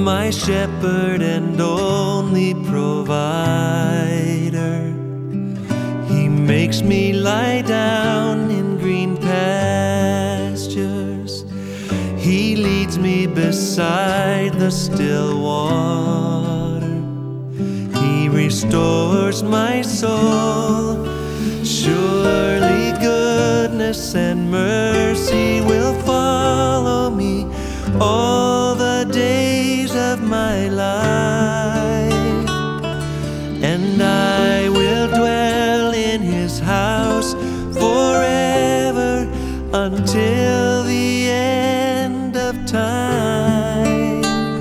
my shepherd and only provider. He makes me lie down in green pastures. He leads me beside the still water. He restores my soul. Surely goodness and mercy will follow me all the days of my life, and I will dwell in His house forever until the end of time.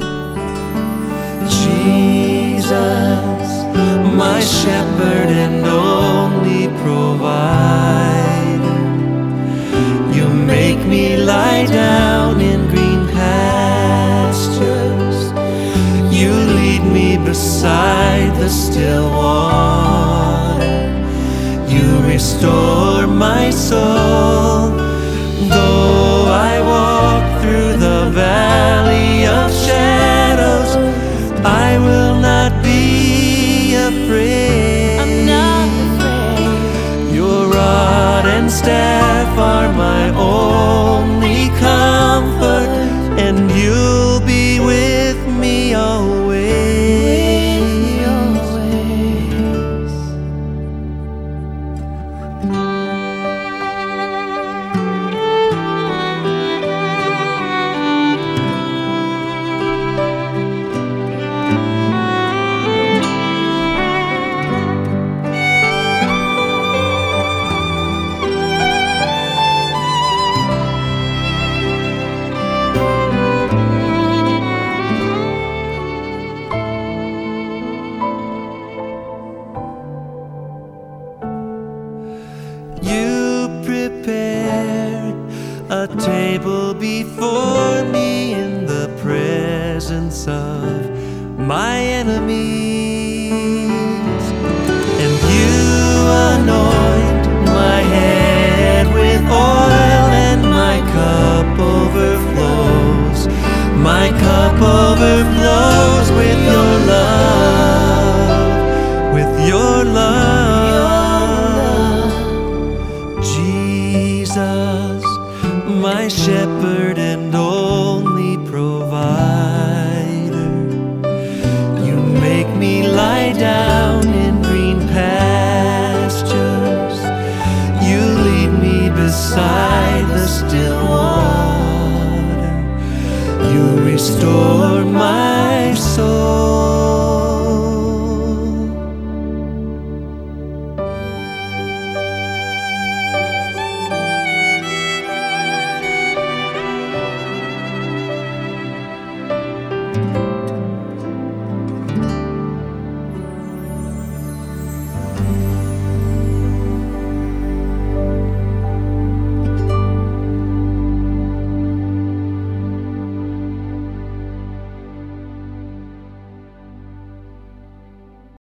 Jesus, my shepherd and only provider, you make me lie down in green pastures. You lead me beside the still water. You restore my soul. Though I walk through the valley of shadows, I will not be afraid. I'm not afraid. Your rod and staff are my only comfort, and you'll be with me always. You prepare a table before me in the presence of my enemies.